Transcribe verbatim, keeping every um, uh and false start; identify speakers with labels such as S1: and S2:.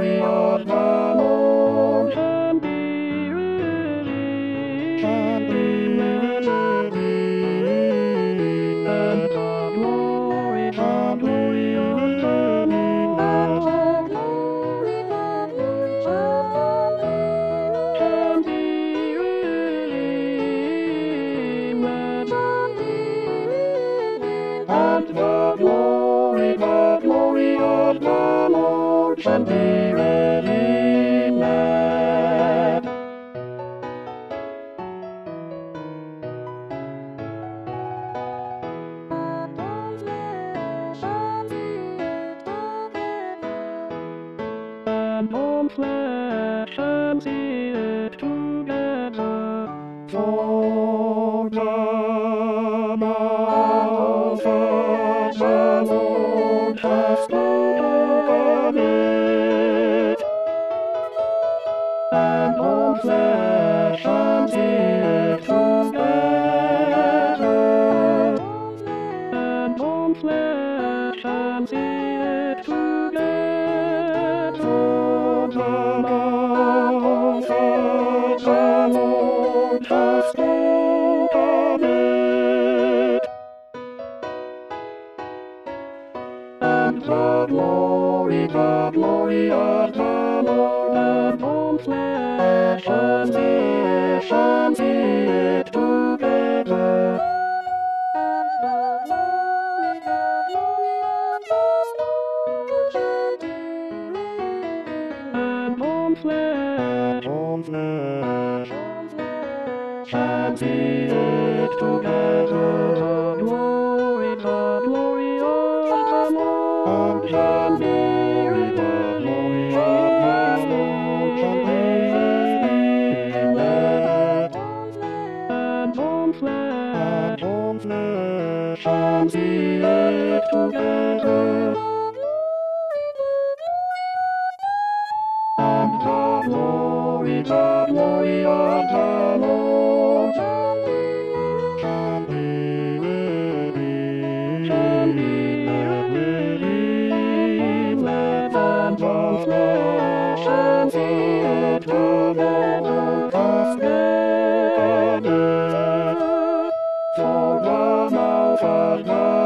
S1: glory of the Lord can be revealed, can be revealed, and the glory, the glory of the Lord, the glory, the glory of the Lord can be revealed, and the glory, the glory of the Lord shall be revealed. And all flesh shall see it together, for the mouth of the Lord hath spoken it. And all flesh shall see it together, and all flesh shall see it together. For the mouth of the Lord hath spoken it. And the glory, the glory of the Lord, and all flesh shall see it, shall see it together. And the glory, the glory of the Lord shall be revealed. And all flesh, all flesh, all flesh shall see it together. The glory, the glory of the Lord shall be revealed. The glory of the Lord shall be revealed. And all flesh, all flesh shall see it together. And the glory, the glory of the Lord shall be revealed, shall be revealed, and all flesh shall see it together, together. For the mouth of the